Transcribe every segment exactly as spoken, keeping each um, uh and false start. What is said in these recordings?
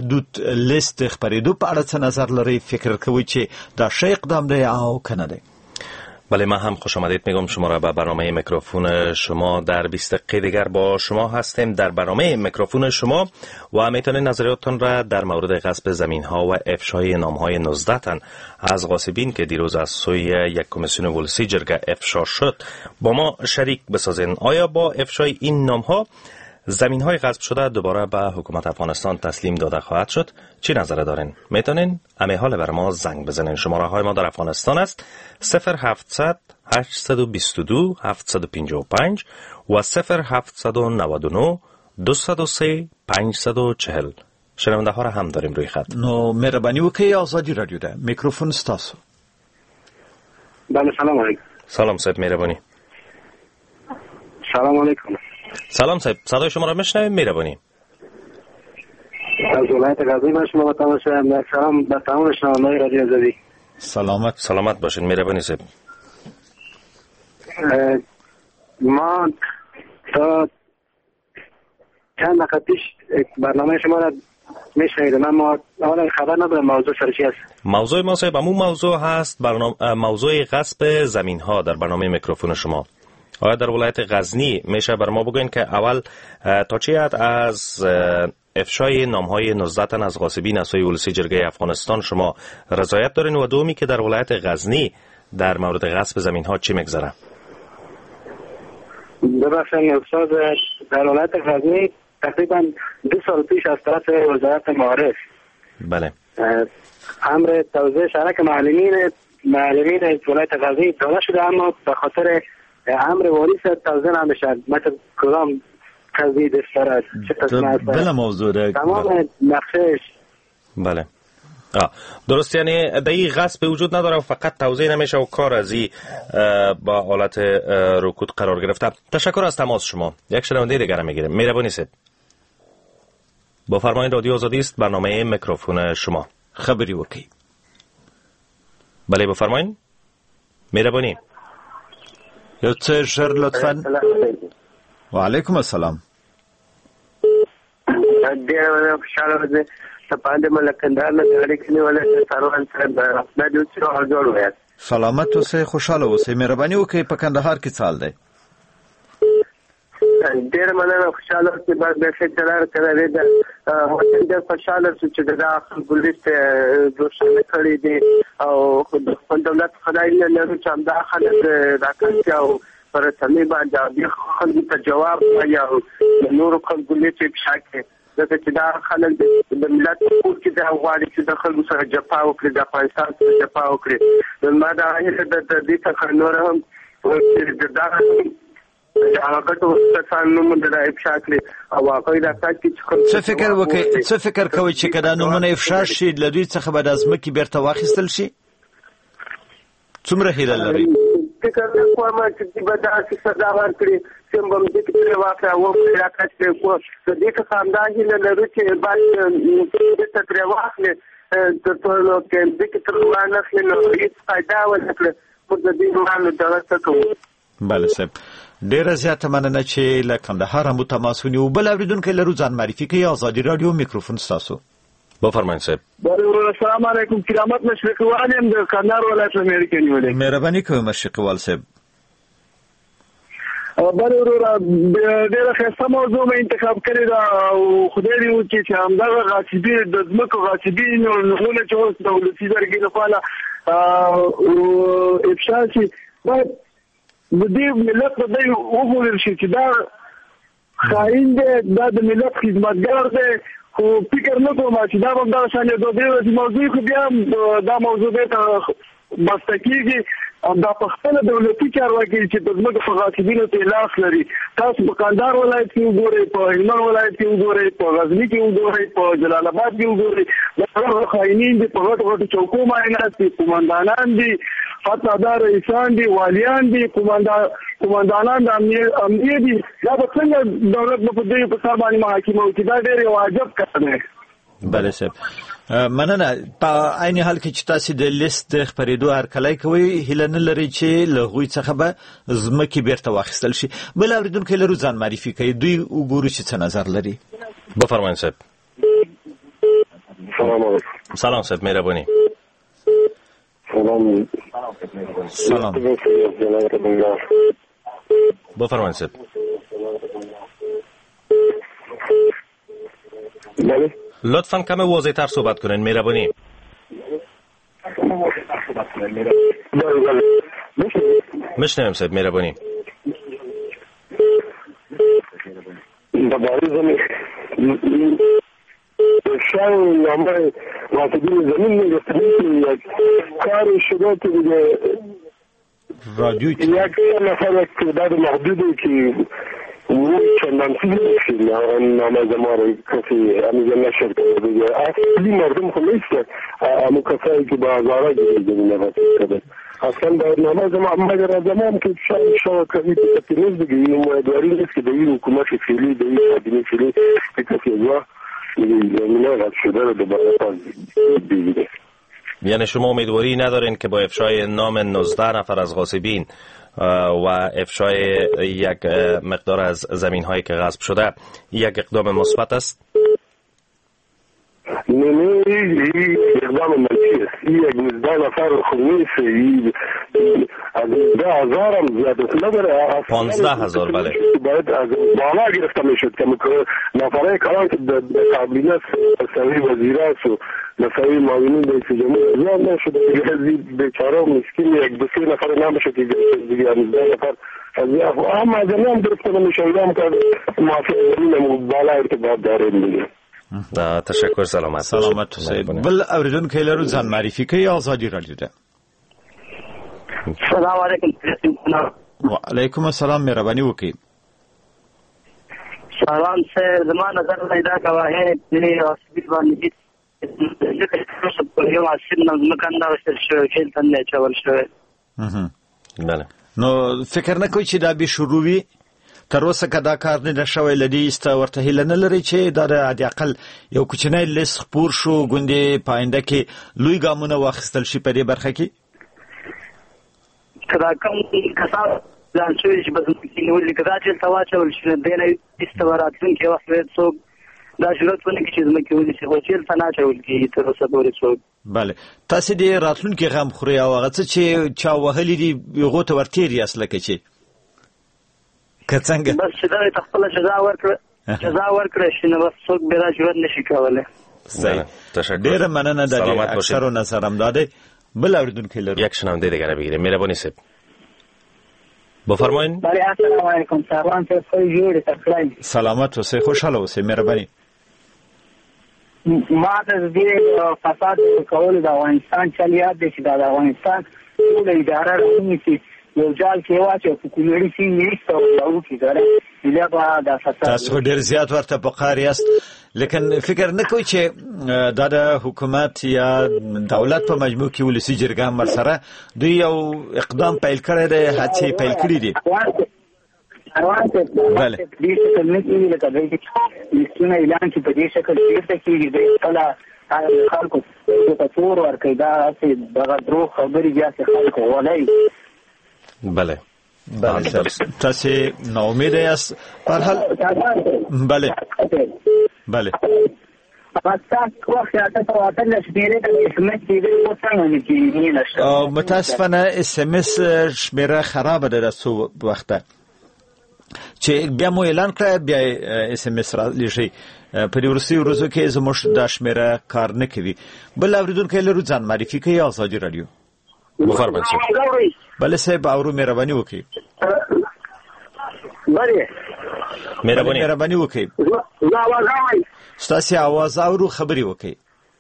محدود لیست خبرېدو په اړه څه نظر لري؟ فکر کوي چې دا ښه اقدام دی او کنه دی؟ بله، من هم خوش آمدید میگم شما را به برنامه میکروفون شما. در بیست دقیقه دیگر با شما هستیم در برنامه میکروفون شما و میتونید نظریاتتون را در مورد غصب زمین ها و افشای نام های نوزده تن از غاصبین که دیروز از سوی یک کمیسیون ولسی جرگه افشا شد با ما شریک بسازین. آیا با افشای این نام ها زمین های غصب شده دوباره به حکومت افغانستان تسلیم داده خواهد شد؟ چی نظر دارین؟ میتونین امی حال بر ما زنگ بزنین. شماره های ما در افغانستان است صفر هفتصد هشتصد و بیست و دو هفتصد و پنجاه و پنج و صفر هفتصد و نود و نه دویست و سه پنجصد و چهل. شنونده ها را هم داریم روی خط. نو مهربانی وکړئ، آزادی رادیو ده، میکروفون ستاسو. بله، سلام علیکم. سلام صاحب، مهربانی. سلام علیکم. سلام صاحب، صدای شما را میشنویم. مهربانی. از ولایت غزنی با شما با تماس شدم. سلام به تمام شنوندگان رادیو آزادی. سلامت سلامت باشین. مهربانی صاحب. ما تا چند دقیقه پیش برنامه شما را میشنیدم، اما حالا خبر ندارم موضوع سر چی است. موضوع ما صاحب همون موضوع هست، برنامه موضوع غصب زمین ها در برنامه میکروفون شما. آیا در ولایت غزنی میشه بر ما بگوین که اول تا چه حد از افشای نامهای نوزده تن از غاصبین از سوی ولسی جرگه افغانستان شما رضایت دارین و دومی که در ولایت غزنی در مورد غصب زمین ها چی میگذره؟ ببخشید استاد، در ولایت غزنی تقریبا دو سال پیش از طرف وزارت معارف بله امر توزیع شرک معلمین معلمین ولایت غزنی داده شده، اما به خاطر امر واریس توزیع نمیشه. مثل کدام قضیه دستارد چه قسمه است؟ بله موضوع ده تمام نقشش. بله آه. درست، یعنی دقیق غصب وجود نداره و فقط توزیع نمیشه و کار از این با حالت رکود قرار گرفته. تشکر از تماس شما. یک شنونده دیگر میگیریم. مهربانی صاحب، با فرمایید. رادیو آزادی است، برنامه میکروفون شما. خبری وکړئ. بله بفرمایید. مهربانی. یو څه ژر لطفا. وعلیکم السلام. ډېر خوشاله ده ته پاندې ملکندار نه اړیکې نیولې سروان صاحب د دې څو حضور وایي. سلامت اوسئ، خوشاله اوسئ. مهرباني وکړئ. په کندهار کې څه حال دی؟ ډېر مننه، خوشاله اوسئ. بس د ښه چلار کړی دی. ډېر خوشاله اوسئ چې د خلکو لیست روښانه کړی دی او د خپل دولت خدای نه لرو چې همدا خلک راکړي او پر سمې باندې خلکو ته جواب وایي او نورو خلکو لیست افشا کړي. ځکه چې دا خلک د ملت کور کې دا غواړي چې د خلکو سره جفا وکړي، د افغانستان سره جفا وکړي. نو ما دا هیله د دې څخه نور هم دا هغه ټول څه نومونه د افشا کړي او هغه دا چې څه فکر وکړي څه فکر کوي چې کله نومونه افشا شي له دوی څخه به د ځمکې بیرته واخیستل شي؟ څومره هیله لري؟ فکر کوم چې به داسې سزا ورکړي چې موږ دې کې واقع او راکړي کو د دې څخه همدا هیله لرو چې باید د تطبیق واخلي د ټولو کې د کې تر وانه خلک نو هیڅ فائدہ ورنکړي. موږ د دې معنی درته کوو. بله صاحب، ډیره زیاته مننه چې له کندهار مو تماس ونیو. بل اوریدونکو لرو ځان معرفي کوي. آزادي رادیو، میکروفون ستاسو. بفرمایئ صاحب. السلام علیکم. کرامت مشرقي والم د کندهار ولایت امریکا نیولې. مهرباني کوئ مشرقي وال صاحب. بل ورور ډېر ښه موضوع مې انتخاب کړی دا او خدای دې وکړي چې همدغه غاصبین د ځمکو غاصبین نومونه چې اوس د ولسي جرګې لخوا افشا شي، باید د دې ملت په دی وګورل شي چې دا خاین دی، دا د ملت خدمتګار دی. خو فکر نه کوم چې دا به دا شان د دې موضوع خو بیا دا موضوع ته بسته کېږي. دا په خپل دولتي چارواکي چې د ځمکو په غاصبینو ته لاس لري. تاسو په کندهار ولایت کې وګورئ، په هلمند ولایت کې وګورئ، په غزني کې وګورئ، په جلال آباد کې وګورئ. دا خاینین دي، په غټو غټو چوکو معاینات دي، قومندانان دي، حتی دا رئیسان دي، والیان دي، قومندانان د امنیه دي. دا به څنګه دولت په دې په سر باندې محاکمه وکړي؟ دا ډېر یو عجب کار دی. بله صاحب، مننه. په عین حال کې چې تاسو د لیست د خبرېدو هرکلی کوئ، هیله نه لرئ چې له هغوی څخه به ځمکې بیرته واخیستل شي. بل اورېدونکی لرو ځان معرفي کوي. دوی وګورو چې څه نظر لري. بفرمایئ صاحب. علیکم. سلام صاحب مهربانی. سلام. سلام. بفرمایید صاحب. بله. لطفاً کم واضح تر صحبت کنین مهربانی. بله بله. مشنویم صاحب مهربانی. درباره زمین شاید نامه واسدین زمین نگفتیم یک کار شده که دیگه رادیو یک نفر تعداد محدودی که او چندان چیزی نشید نامه زمان رو کسی همیزه نشد کرده دیگه اصلی مردم خود نیست همون کسایی که با هزاره دیگه نواسط کرده اصلا در نامه زمان مگر زمان که شاید شاید کسی که نیست دیگه این مویدواری نیست که در این حکومت فیلی در این کابینه فیلی که کسی ازواه زمینه رد شده رو دوباره پاس بگیره. یعنی شما امیدواری ندارین که با افشای نام نوزده نفر از غاصبین و افشای یک مقدار از زمین هایی که غصب شده یک اقدام مثبت است؟ نه نه این اقدام منفی است. این یک نوزده نفر خوب نیست. از ده هزار هم زیاد است نداره. پانزده هزار بله. باید از بالا گرفته میشد که نفره کلان که در کابینه سوی وزیر است و نفره معاونین رئیس جمهور زیاد نشد دیگه بیچاره و مسکین یک دو سه نفر نمیشه که دیگه نوزده نفر از اما از هم گرفته نمیشه هم که موافق زمین بالا ارتباط داره دیگه. تشکر. سلامت سلامت حسین. بل اوریدون که لرو ځان معرفي کوي آزادي رادیو ده. السلام علیکم. و علیکم السلام مهرباني وکړئ. سلام سر زمان نظر پیدا کوي چې اوسبیل باندې چې څه په یو اصل نظم کنده وشتل شو چې تنه چول شو. بله. نو فکر نه کوي چې دا به شروع وي تر اوسه که دا کار نه شوی لدی است ورته هیله نه لري چې دا د اقل یو کوچنی لیست خپور شو غونډې پاینده کې لوی ګامونه واخیستل شي په دې برخه کې کدا کوم کسان ځان شوی چې بس نو لیکدا چې تواچول شي د نه استواراتون کې وخت څو دا ضرورت ونه کې چې زمکه ولې چې وچیل فنا چول کې تر اوسه پورې څو bale تاسو دې راتلونکي غم خوري او هغه چې چا وهلې دي یو ته ورتيري اصله کې چې کڅنګ بس دا تخپل جزا ورکړه جزا ورکړه شنو بس څوک به را ژوند نشي کولای. صحیح. تشکر. ډیر مننه د اکثرو نظرم داده بل اوریدونکو لرو یک شنونده دیگه بگیریم. مهربانی صاحب بفرمایید. بله السلام علیکم. سلام ته خوش جوړ تکلای. سلامت اوسئ خوشاله اوسئ مهرباني. ما د دې فساد کول د افغانستان چلیات دي چې د افغانستان ټول اداره راوځي یو ځل کې واچو په کولړي سي نیسته او کې غره بیا د فساد تاسو ډیر زیات ورته په قار یاست لیکن فکر نه کوئ چې دا د حکومت یا دولت په مجموع کې ولسی جرګه مر سره دوی یو اقدام پیل کړی دی هڅې پیل کړې دي. بله دې څه نه کیږي لکه دې چې لستونه اعلان کې په دې شکل ډیرته کیږي د کله خلکو ته تور ورکړي دا چې دغه درو خبرې بیا چې خلکو ولای. بله بله تاسو نو امید یاست په حال بله بله متاسفانه اس ام اس شمیره خراب ده رسو وخته چې بیا مو اعلان کړ بیا اس ام اس را لشي په ورسي ورځو کې زموږ د شمیره کار نه کوي. بل اوریدونکو لرو ځان معرفي کوي آزادي رادیو. بفرمایئ. بله صاحب اورو مهرباني وکړئ. بله مهرباني مهرباني وکړئ. زه आवाज اورم. ستاسو आवाज اورو خبري وکړئ.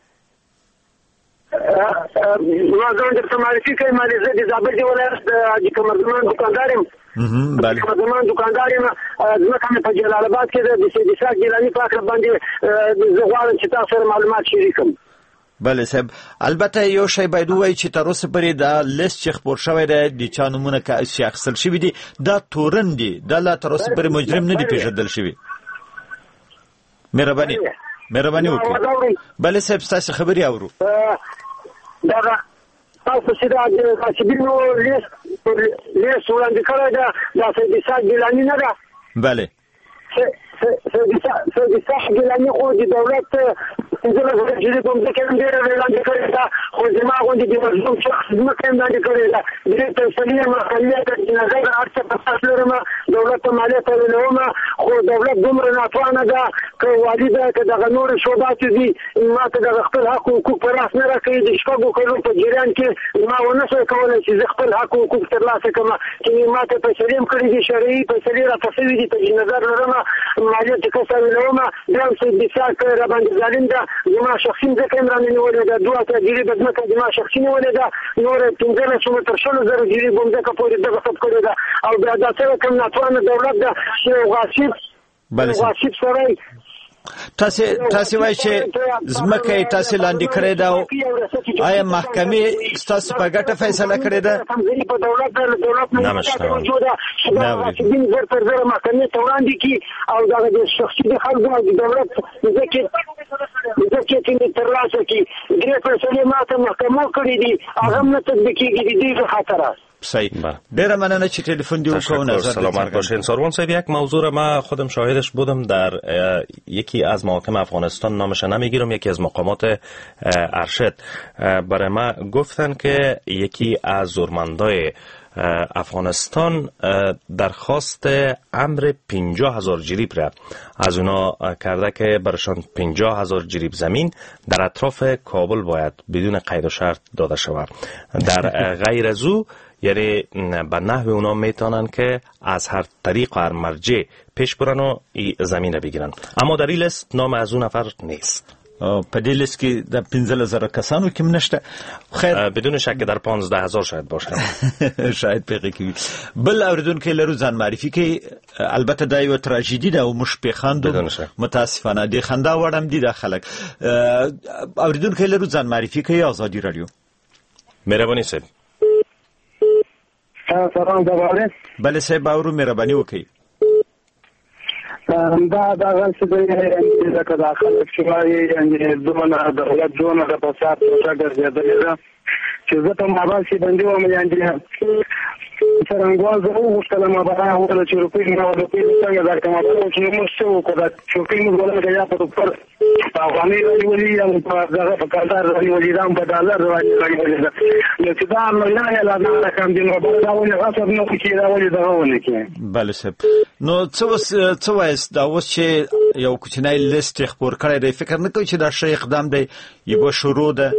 ما ځان د معرفي کوي مالي زه د زابل دی ولایت د کمرزمان دکاندار یم. هم بله کمرزمان دکاندار یم. ځکه په جلال آباد کې د سید اسحاق ګیلاني په اړه باندې زه غواړم چې تاسو سره معلومات شریکم. بله صاحب البته یو شی باید وایي چې تر اوسه پورې دا لیست چې خپور شوی دی د چا نومونه چې اخیستل شوي دي دا تورن دي دا لا تر اوسه پورې مجرم نه دي پیژندل شوي. مهرباني مهرباني وکړئ. بله صاحب ستاسو خبرې اورو. دا تاسو چې دا د کاتبینو لیست لیست وړاندې کړی ده دا سید اسحاق ګیلاني نه ده. بله سه ګلانې خو د دولت څنګه چې کوم څه کې ډېر وړاندې کړی دا خو زما غوندې د مظلوم شخص ځمکه هم وړاندې کړې ده دې فیصلې محلي ته چې نظر هر څه په اساس لرم دولت ته مالیه تولوم خو دولت دومره ناتوانه ده که والي ده که دغه نورې شعبات دي ما ته دغه خپل حق حقوق په لاس نه راکوي د شپږو کلونو په جریان کې ما ونه شوی کولی چې زه خپل حق حقوق ترلاسه کړم چې ما ته فیصلې هم کړي دي شرعي فیصلې راته شوي دي چې نظر لرم مالیه چې کسه ویلوم بیا هم څه دفاع کوي راباندې ظالم ده زما شخصي ځکه هم رانه نیولې ده دوه اتیا جریب ځمکه زما شخصي نیولې ده نور پنځلس څومره تر شلو زره جریب ځمکه پورې دغه ثبت کړې ده او بیا دا څه رقم ناتوانه دولت ده چې غاصب غاصب سړی تاسو تاسو وایئ چې ځمکه تاسو لاندې کړې ده آیا محکمې تاسو په ګټه فیصله کړې ده په دولت دولت نه موجوده دا دین زر پر زر محکمې ته وړاندې کی او دا د شخصي د خلکو د دولت ځکه ځکه چې ترلاسه کی دې فیصلې ماته محکمه کړې دي هغه نه تطبیقیږي د دې خاطر صحیح. ډیره مننه چې تلفن دی وکړو. نظر سلامت باشین. ساروان صاحب، یک موضوع را ما خودم شاهدش بودم در یکی از محاکم افغانستان، نامش نمیگیرم، یکی از مقامات ارشد برای ما گفتن که یکی از زورمندای افغانستان درخواست امر پنجاه هزار جریب را از اونا کرده که برشان پنجاه هزار جریب زمین در اطراف کابل باید بدون قید و شرط داده شود. در غیر از او یعنی به نحو اونا میتونن که از هر طریق و هر مرجع پیش برن و این زمین را بگیرن، اما در این لیست نام از اون نفر نیست. په دې لیست کې د پنځه زره کسانو کې نشته. خیر، بدون شک در پانزده هزار شاید باشه. شاید پیغه کی بل اوریدونکو لرو ځان معرفي کوي. البته دا یو تراژیدي ده او مش پیخاندو متاسفانه دي خندا وړم دي د خلک. اوریدونکو لرو ځان معرفي کوي. آزادی رادیو. مهرباني صاحب. سلام درباره. بله صاحب، اورو مهرباني وکړئ. دا دا غلط دی چې دا خلک چې وايي ان دونه دولت دونه د فساد څخه ګرځېدلې ده چې زه ته ما باسي باندې وم یعنی څنګه زه وغوښتلم ما به هغه چې روپۍ نه روپۍ څنګه درکمه چې موږ څه وکړو چې روپۍ موږ ولګا یا په پر په افغاني راځي یا په دغه په کاردار راځي دا په ډالر راځي نو چې دا نه نه لا نه کوم دي نو دا ونه غصب نه کیږي دا ولې دا ونه کیږي. بله صاحب، نو څه څه وایست دا اوس چې یو کوچنی لیست خبر کړی دی، فکر نه کوي چې دا شی اقدام دی یو شروع ده؟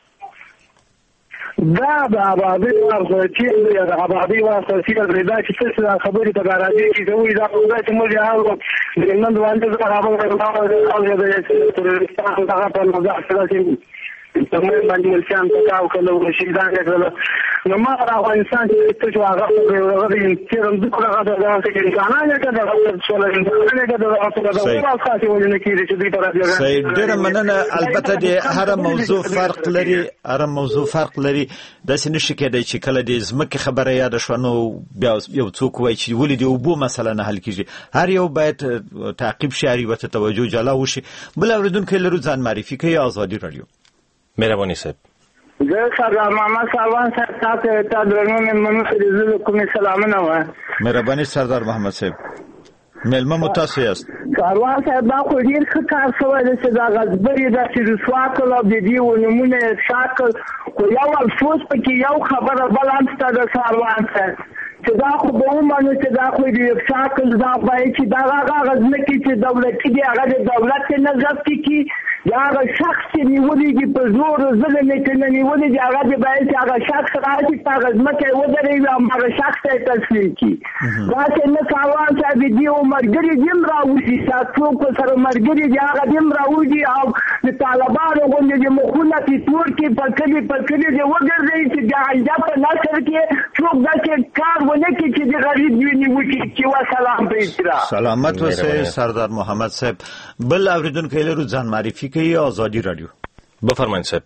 دا د آبادی ورته چې د آبادی ورته چې دا چې څه خبرې ته راځي چې دوی دا چې موږ یې هغه د نن باندې دا خبره راوړل د ترستان دغه په مزه سره چې تمام باندې ملچان تکاو کولو شیدان کړل نو ما راو انسان چې څه هغه غوړي چې هم دغه هغه چې انسانانه کړه د څول انسانانه کړه د هغه خاصه ولنه کې چې دوی پر راځي. صحیح، ډېر مننه. البته د هر موضوع فرق لري، هر موضوع فرق لري. د سینې شکایت چې کله د زمکه خبره یاد شو نو بیا یو څوک وایي چې ولې دی وبو مثلا نه حل کیږي. هر یو باید تعقیب شي او توجه جلا وشي. بل اوریدونکو لرو ځان معرفي کوي. آزادی رادیو. مهرباني صاحب. زه سردار محمد سروان صاحب تاسو ته درنو مېلمنو سره زه کوم سلامونه وایم. مهرباني سردار محمد صاحب. مېلمه مو تاسو یاست. سروان صاحب دا خو ډیر ښه کار شوی دی چې دا غزبري دا چې رسوا کړه د دې ونمونه شاکل خو یو افسوس پکې یو خبره بل انسته د سروان صاحب چې دا خو به ومنو چې دا خو د شاکل دا باید چې دا هغه غزنکې چې دولتي دی هغه د دولت نه ضبط کړي یا هغه شخص چې نیولي دي په زور ظلم یې چې نه نیولي دي هغه د باید چې هغه شخص راځي په هغه ځمکه یې ودروي او هغه شخص ته یې تسلیم کړي. داسې نه سروان صاحب دي او ملګري دي هم راوځي څوک سره ملګري دي هغه دي هم راوځي او د طالبانو غوندې د مخونه چې تور کې په کلي په کلي دې وګرځوي چې د عیدا په نثر کې څوک داسې کار ونه کړي چې د غریب وینې وکړي. چې وسلام په اطلاع. سلامت اوسئ سردار محمد صاحب. بل اوریدونکو لرو ځان معرفي کوي. آزادی رادیو. بفرمایید صاحب.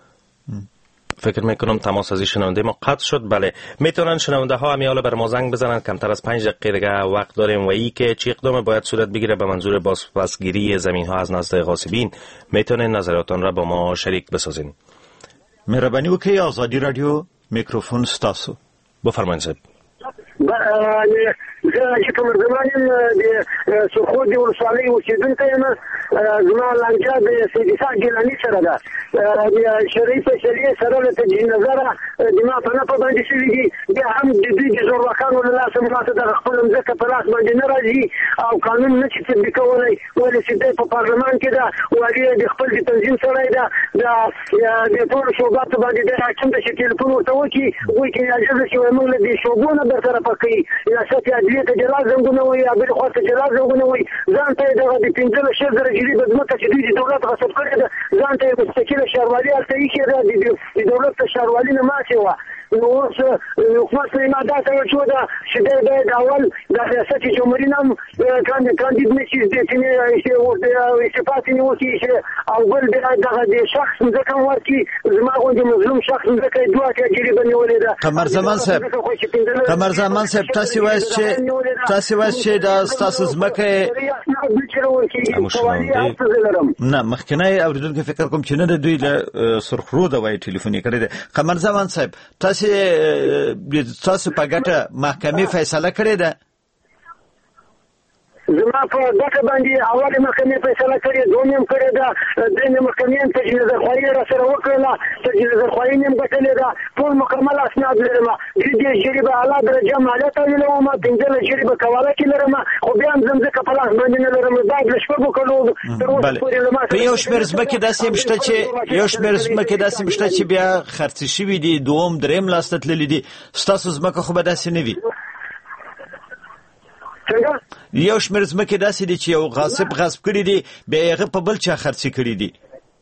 فکر میکنم تماس از شنونده ما قطع شد. بله، میتونن شنونده ها همیالا بر ما زنگ بزنن. کمتر از پنج دقیقه دیگه وقت داریم و ای که چی اقدام باید صورت بگیره به منظور بازپسگیری زمین ها از نزد غاصبین. میتونن نظراتون را با ما شریک بسازین. مهربانی وکړئ. آزادی رادیو میکروفون ستاسو. بفرمایید صاحب. زه چې کوم زمان د سرخود د ولسوالۍ اوسېدونکی یم. زما لانجه د سیدیسا ګیلاني سره ده. د شرعي فیصلې سره له تجدید نظره د ما په نه په باندې شوي دي. بیا هم د دوی د زورواکانو له لاسه ما ته دغه خپله مځکه په لاس باندې نه راځي او قانون نه شي تطبیقولی. ولې چې دی په پارلمان کې ده، والي د خپل د تنظیم سړی ده، د ټولو شعباتو باندې دی حاکم ده چې تلیفون ورته وکړي وایي چې اجازه ده چې وایي موږ له دې شعبو نه برطرفه کوي. ریاست عدلیې ته جلا زنګونه وایي، بلې خوا ته جلا زنګونه وایي. ځان ته یې دغه د پنځلس شل زره جریبه ځمکه چې دوی د دولت غصب کړې ده، ځان ته یې مستقله ښاروالي هلته ایښې ده، د دولت ته ښاروالي نه ماتې وه. نو اوس حکومت ته یې ما دا توجه ده چې دی باید اول د ریاست جمهوري نه هم کاندید نه شي استعفا ځینې وکړي او بل بیا دغه د شخص مځکه هم ورکړي. زما غوندې مظلوم شخص مځکه یې دوه اتیا جریبه نیولې ده. قمر زمان صاحب قمر زمان صاحب تاسې وایاست چې تاسې وایاست چې دا ستاسو ځمکه نه مخکنی اورېدونکي فکر کوم چې نه د دوی له سرخرود وایي ټلیفون یې کړی دی. قمر زمان صاحب تاسې تاسو په ګټه محکمې فیصله کړې ده؟ زما په ګټه باندې اول محکمې فیصله کړې، دوم یې هم کړې ده، درېیمې محکمې هم تجدید نظرخواهي یې راسره وکړله، تجدید نظرخواهي مې هم ګټلې ده. ټول مکمل اسناد لرم. درې دېرش جریبه اعلی درجه مالیه تحویلوم، پنځلس جریبه کواله کې لرم، خو بیا هم زه مځکه په لاس باندې نه لرم. باید له شپږو کلو تر اوسه پورې له ما په یو شمېر ځمکې داسې هم شته چې یو شمېر ځمکې داسې هم شته چې بیا خرڅې شوي دي، دوم درېیم لاس ته تللي دي. ستاسو ځمکه خو به داسې نه وي. یو شمېر ځمکې داسې دي چې یو غاصب غصب کړي دي، بیا یې هغه په بل چا خرڅې کړي دي.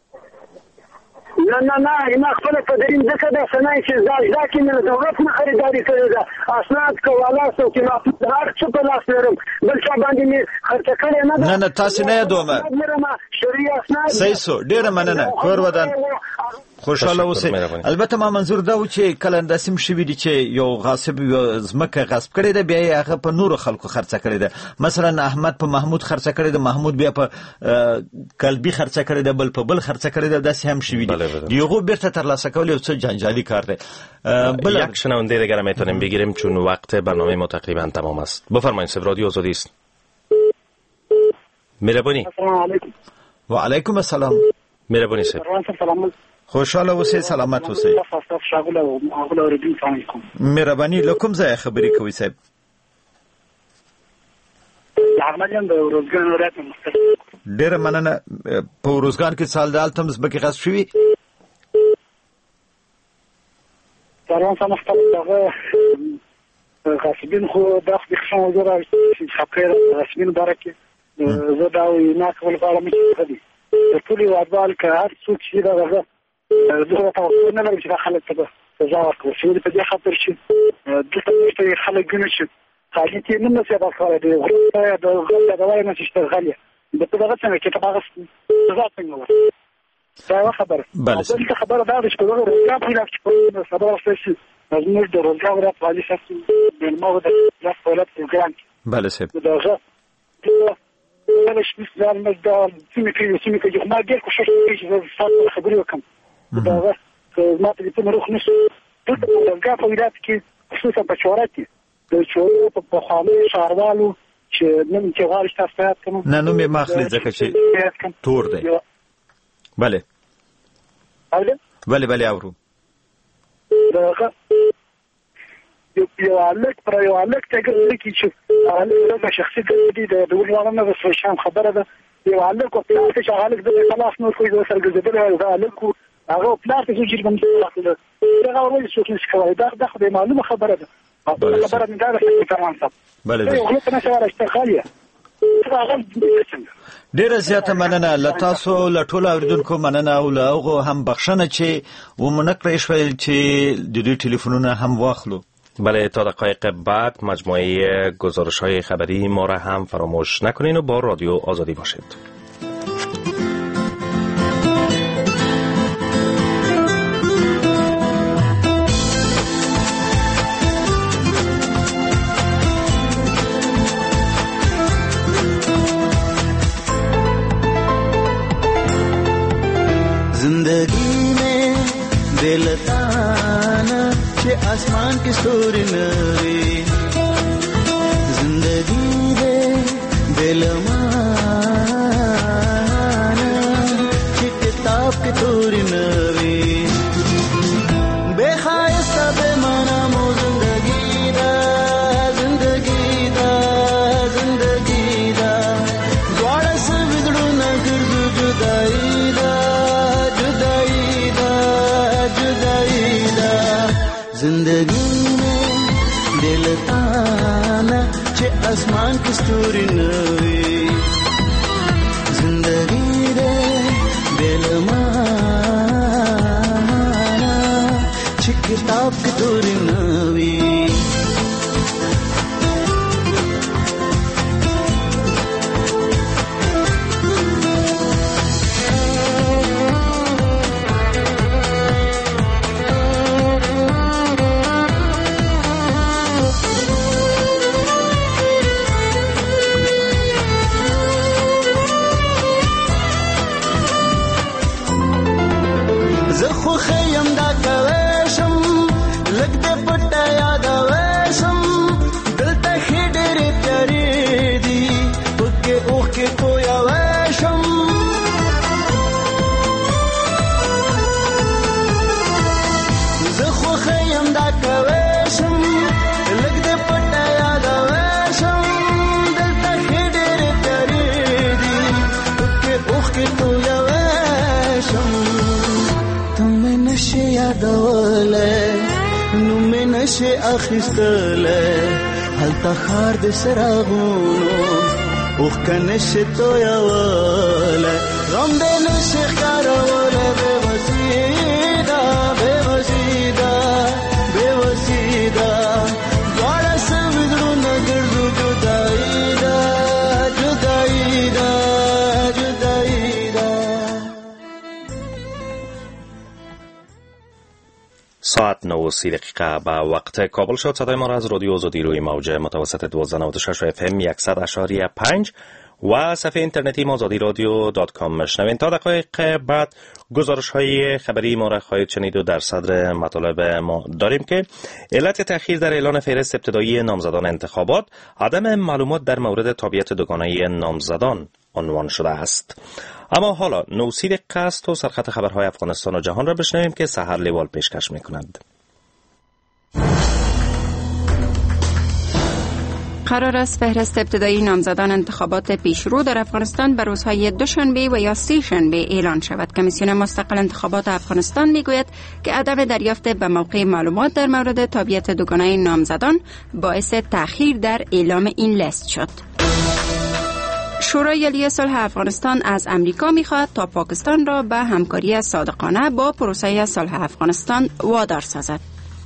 نه نه نه ما خپله پدري مځکه ده سنه چې دا اجدا کې مې له دولت نه خریداري کړې ده. اسناد کواله سوکینات هر څه په لاس لرم، بل چا باندې مې خرڅه کړې نه ده. نه نه تاسې نه یادومه. شرعي اسناد صحیح سو. ډېره مننه. کور ودان خوشاله اوسئ. البته ما منظور دا و چې کله داسې هم شوي دي چې یو غاصب ځمکه غصب کړې ده، بیا یې هغه په نورو خلکو خرڅه کړې ده. مثلا احمد په محمود خرڅه کړې ده، محمود بیا په قلبي خرڅه کړې ده، بل په بل خرڅه کړې ده. داسې هم شوي دي. یهو بیرته ترلاسه کول یو څه جنجالی کار ده. یک شنونده دیگر میتونیم بگیریم چون وقت برنامه ما تقریبا تمام است. بفرمایید. سب رادیو آزادی است. مهربانی. السلام علیکم. و علیکم السلام. مهربانی صاحب. خوشاله اوسئ، سلامت اوسئ. مهرباني. له کوم ځای خبرې کوئ صاحب؟ ډېره مننه. په روزګان کې سال د هلته هم ځمکې غصب شوي؟ غاصبین خو دا خو د خشن وزره خبرې غاصبین باره کې زه دا وینا کول غواړم چې دي د ټولې وادوال که هر څوک چې دغه زه توقع نه لرم چې دا خلک ته به سزا ورکړي چې ولې په دې خاطر چې دلته موږ ته خلک ګڼي چې خالي کې نه نصیحت ورکولی دی غره د غله د وایي نه چې اشتغال یې د په دغه څنګه کې ته هغه سزا څنګه ورکړي دا یوه خبره. بلکې خبره دا ده چې په دغه روزګار پیدا چې په سبا ورسته شي زموږ د روزګار ولایت والي شخص مېلمه و د لاس په ولایت پروګرام کې بله صاحب د هغه ولا شي مثلا مجد سمي في سمي في ما قال كل شيء في صار خبري وكم ده ما تجي تمرخ نص تلقى فويلاتك خصوصا بشوراتي بشورات بخامي شاروالو چې نن چې غواړي تاسو ته نه نو مې ماخلي ځکه چې تور دی. بله بله بله بله اورو دغه یو الک پر یو الک ته کې چې الک شخصي دی د ډول نه د شام خبره ده یو الک او پلاس چې الک د خلاص نو کوی د سرګزدل دا الک هغه پلاس چې جوړ باندې راځي دا ورته څه څه کوي دا د خدای معلومه خبره ده خبره نه ده چې تمام صاحب بله یو غلط نه شواره اشتغاليه ډیره زیاته مننه له تاسو له ټولو اوریدونکو مننه او له هغو هم بخښنه چې ومونه کړی شول چې د دوی ټلیفونونه هم واخلو. بله تا دقایق بعد مجموعه گزارش‌های خبری ما را هم فراموش نکنین و با رادیو آزادی باشید. जिंदगी में दिलताना चे आसमान की सूरी नवी زندگی ده دل مانا چه کتاب که توری نوی بخایستا به منم و زندگی ده زندگی ده زندگی ده دوارا سویدرو نگردو جدایی ده جدایی ده جدایی ده زندگی دل تانا چه آسمان کستوری نوی زندگی ده دل مانا چه کتاب کتوری نوی زخو خیم دا کوشم لگ دے پٹا یاد ویشم دل تا خیڈر پیاری دی پکے اوخ کے کویا ویشم زخو خیم دا کوشم لگ دے پٹا یاد ویشم دل تا خیڈر پیاری دی پکے اوخ کے کویا ویشم تمہیں نشے یادولے نومے نشے اخیستلے حالتا خار دے سراغونو اوخ کا نشے تو یاولے غم دے نشے خارولے بے وسیدہ بے وسیدہ بے وسیدہ دوارا سویدرو نگردو جدائی دا جدائی دا جدائی دا. ساعت نه و سی دقیقه به وقت کابل شد. صدای ما را از رادیو آزادی روی موج متوسط دوازده نود و شش اف ام صد اشاری پنج و صفحه اینترنتی ما آزادی رادیو دات کام مشنوین. تا دقایق بعد گزارش های خبری ما را خواهید شنید و در صدر مطالب ما داریم که علت تأخیر در اعلان فهرست ابتدایی نامزدان انتخابات عدم معلومات در مورد تابعیت دوگانه نامزدان عنوان شده است. اما حالا نه دقیقه است و سرخط خبرهای افغانستان و جهان را بشنویم که سحر لیوال پیشکش می‌کند. قرار است فهرست ابتدایی نامزدان انتخابات پیشرو در افغانستان به روزهای دوشنبه و یا سه شنبه اعلان شود. کمیسیون مستقل انتخابات افغانستان میگوید که عدم دریافت به موقع معلومات در مورد تابعیت دوگانه نامزدان باعث تأخیر در اعلام این لیست شد. شورای عالی صلح افغانستان از امریکا می‌خواهد تا پاکستان را به همکاری صادقانه با پروسه صلح افغانستان وادار سازد.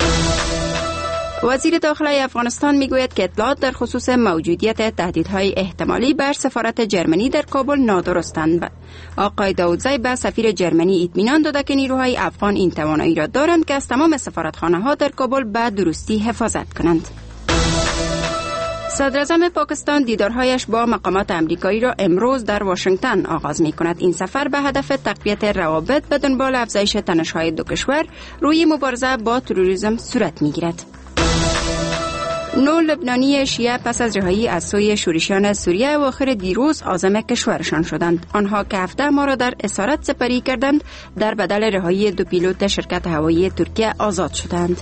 وزیر داخلی افغانستان میگوید که اطلاعات در خصوص موجودیت تهدیدهای احتمالی بر سفارت جرمنی در کابل نادرستند. آقای داودزی به سفیر جرمنی اطمینان داده که نیروهای افغان این توانایی را دارند که از تمام سفارتخانه‌ها در کابل به درستی حفاظت کنند. صدراعظم پاکستان دیدارهایش با مقامات امریکایی را امروز در واشنگتن آغاز می کند. این سفر به هدف تقویت روابط به دنبال افزایش تنش‌های دو کشور روی مبارزه با تروریسم صورت می گیرد. نو لبنانی شیعه پس از رهایی از سوی شورشیان سوریه اواخر دیروز عازم کشورشان شدند. آنها که هفده ماه را در اسارت سپری کردند در بدل رهایی دو پیلوت شرکت هوایی ترکیه آزاد شدند.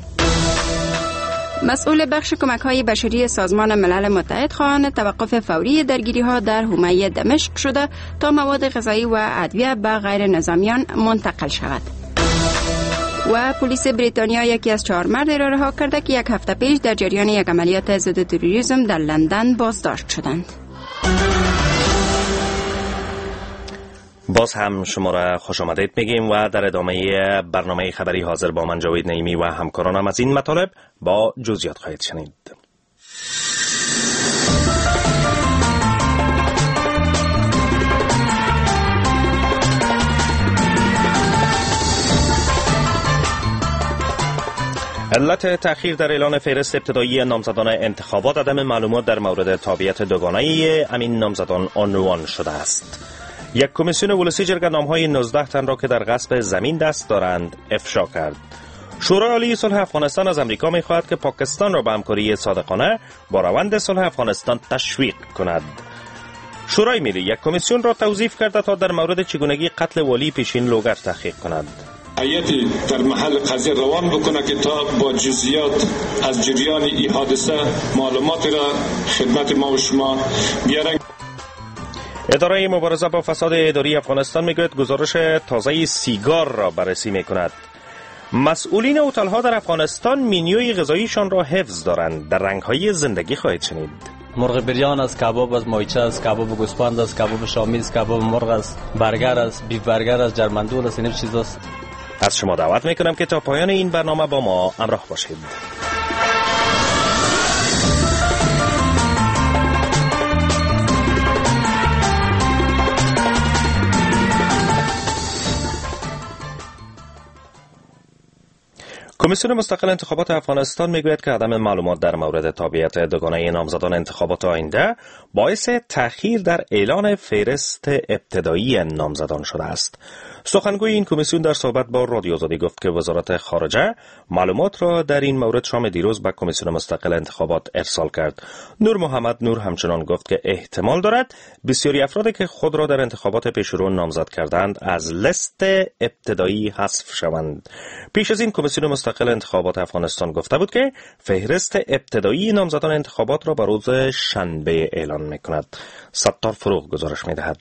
مسئول بخش کمک‌های بشری سازمان ملل متحد خواهان توقف فوری درگیری‌ها در حومه دمشق شده تا مواد غذایی و ادویه به غیر نظامیان منتقل شود. و پلیس بریتانیا یکی از چهار مرد را رها کرده که یک هفته پیش در جریان یک عملیات ضد تروریسم در لندن بازداشت شدند. باز هم شما را خوش آمدید میگیم و در ادامه برنامه خبری حاضر با من جاوید نعیمی و همکارانم از این مطالب با جزئیات خواهید شنید. علت تأخیر در اعلان فهرست ابتدایی نامزدان انتخابات عدم معلومات در مورد تابعیت دوگانه امین نامزدان عنوان شده است. یک کمیسیون ولسی جرگه نام‌های نوزده تن را که در غصب زمین دست دارند افشا کرد. شورای عالی صلح افغانستان از امریکا می‌خواهد که پاکستان را به همکاری صادقانه با روند صلح افغانستان تشویق کند. شورای ملی یک کمیسیون را توظیف کرده تا در مورد چگونگی قتل والی پیشین لوگر تحقیق کند. هیئتی در محل قضیه روان بکنه که تا با جزئیات از جریان این حادثه معلومات را خدمت ما و شما بیارن. اداره مبارزه با فساد اداری افغانستان میگوید گزارش تازه سیگار را بررسی میکند. مسئولین هتل‌ها در افغانستان مینیوی غذاییشان را حفظ دارند. در رنگ‌های زندگی خواهید شنید. مرغ بریان است، کباب است، مایچه است، کباب گوسفند است، کباب شامی است، کباب مرغ است، برگر است، بیف برگر است، جرمندول است، این چیزاست. از شما دعوت میکنم که تا پایان این برنامه با ما همراه باشید. کمیسیون مستقل انتخابات افغانستان میگوید که عدم معلومات در مورد تابعیت دوگانه نامزدان انتخابات آینده باعث تأخیر در اعلان فهرست ابتدایی نامزدان شده است. سخنگوی این کمیسیون در صحبت با رادیو آزادی گفت که وزارت خارجه معلومات را در این مورد شام دیروز به کمیسیون مستقل انتخابات ارسال کرد. نور محمد نور همچنان گفت که احتمال دارد بسیاری افرادی که خود را در انتخابات پیشرو نامزد کردند از لیست ابتدایی حذف شوند. پیش از این کمیسیون مستقل انتخابات افغانستان گفته بود که فهرست ابتدایی نامزدان انتخابات را به روز شنبه اعلان می‌کند. ستار فروغ گزارش می‌دهد.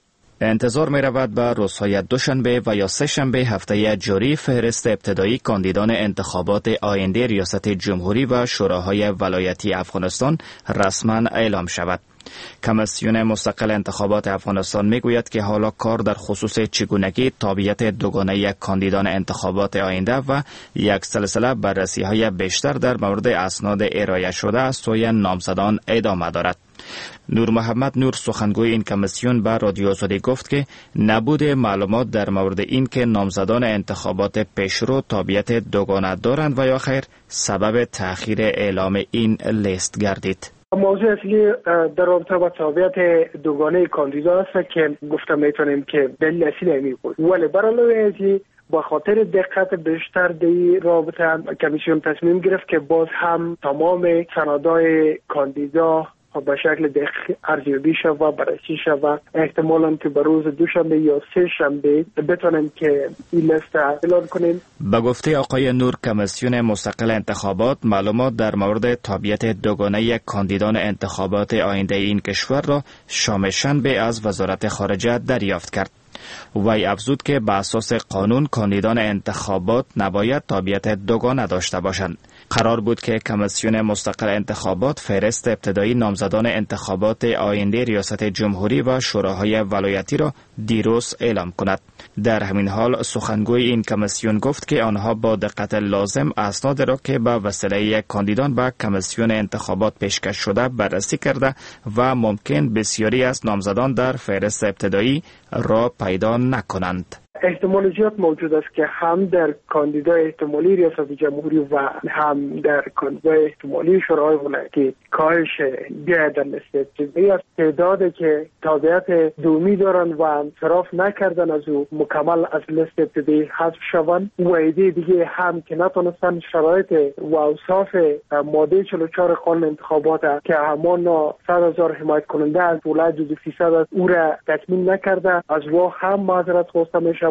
انتظار می رود به روزهای دوشنبه و یا سه شنبه هفته جاری فهرست ابتدایی کاندیدان انتخابات آینده ریاست جمهوری و شوراهای ولایتی افغانستان رسما اعلام شود. کمیسیون مستقل انتخابات افغانستان میگوید که حالا کار در خصوص چگونگی تابعیت دوگانه کاندیدان انتخابات آینده و یک سلسله بررسی های بیشتر در مورد اسناد ارائه شده از سوی نامزدان ادامه دارد. نور محمد نور سخنگوی این کمیسیون به رادیو آزادی گفت که نبود معلومات در مورد این که نامزدان انتخابات پیشرو تابعیت دوگانه دارند و یا خیر سبب تأخیر اعلام این لیست گردید. موضوع اصلی در رابطه با تابعیت دوگانه کاندیدا است که گفتم میتونیم که دلیل اصلی می بود، ولی برای ازی با خاطر دقت بیشتر در رابطه کمیسیون تصمیم گرفت که باز هم تمام سندهای کاندیدا به شکل دقیق ارزیابی شود و بررسی شود. احتمالاً که به روز دوشنبه یا سه شنبه بتونیم که این لیست اعلان کنیم. به گفته آقای نور کمیسیون مستقل انتخابات معلومات در مورد تابعیت دوگانه کاندیدان انتخابات آینده این کشور را شام شنبه از وزارت خارجه دریافت کرد. وی افزود که به اساس قانون کاندیدان انتخابات نباید تابعیت دوگانه داشته باشند. قرار بود که کمیسیون مستقل انتخابات فهرست ابتدایی نامزدان انتخابات آینده ریاست جمهوری و شوراهای ولایتی را دیروز اعلام کند. در همین حال سخنگوی این کمیسیون گفت که آنها با دقت لازم اسناد را که به وسیله کاندیدان به کمیسیون انتخابات پیشکش شده بررسی کرده و ممکن بسیاری از نامزدان در فهرست ابتدایی را پیدا نکنند. احتمال زیاد موجود است که هم در کاندیدای احتمالی ریاست جمهوری و هم در کاندیدای احتمالی شورای ولایتی کاهش بیاید در لیست ابتدایی است. تعدادی که تابعیت دومی دارند و انصراف نکردن از او مکمل از لیست ابتدایی حذف شوند و ایده دیگه هم که نتونستن شرایط و اوصاف ماده چهل و چهار قانون انتخابات که همان صد هزار حمایت کننده از ولایت جزو فیصد است او را تکمیل نکرده از وا هم معذرت خواسته میشه.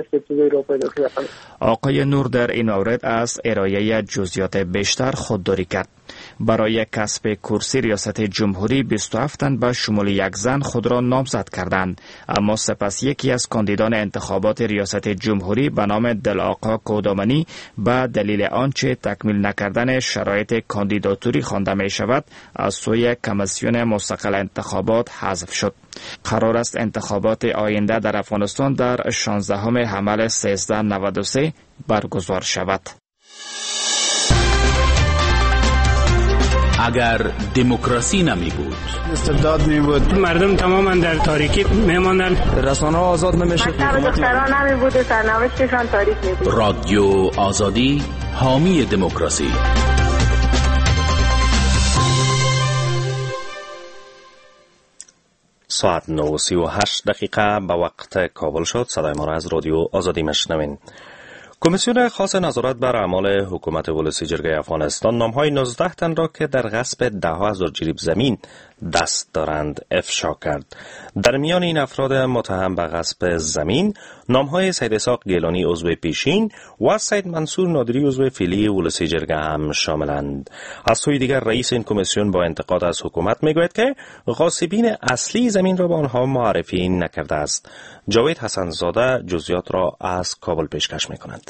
آقای نور در این مورد از ارائه جزئیات بیشتر خودداری کرد. برای کسب کرسی ریاست جمهوری بیست و هفت تن به شمول یک زن خود را نامزد کردند، اما سپس یکی از کاندیدان انتخابات ریاست جمهوری به نام دلآقا کودامنی به دلیل آنچه تکمیل نکردن شرایط کاندیداتوری خوانده می شود از سوی کمیسیون مستقل انتخابات حذف شد. قرار است انتخابات آینده در افغانستان در شانزدهم حمل سیزده نود و سه برگزار شود. اگر دموکراسی نمی بود، استبداد می بود، مردم تماما در تاریکی می ماندن، رسانه ها آزاد نمی شد، دختران نمی بود، سرنوشتشان تاریک می بود. رادیو آزادی حامی دموکراسی. ساعت نه و سی و هشت دقیقه به وقت کابل شد. صدای ما را از رادیو آزادی مشنوین. کمیسیون خاص نظارت بر اعمال حکومت ولسی جرگه افغانستان نامهای نوزده تن را که در غصب ده هزار جریب زمین دست دارند افشا کرد. در میان این افراد متهم به غصب زمین نامهای سید اسحاق گیلانی عضو پیشین و سید منصور نادری عضو فعلی ولسی جرگه هم شاملند. از سوی دیگر رئیس این کمیسیون با انتقاد از حکومت میگوید که غاصبین اصلی زمین را به آنها معرفی نکرده است. جاوید حسن زاده جزئیات را از کابل پیشکش میکند.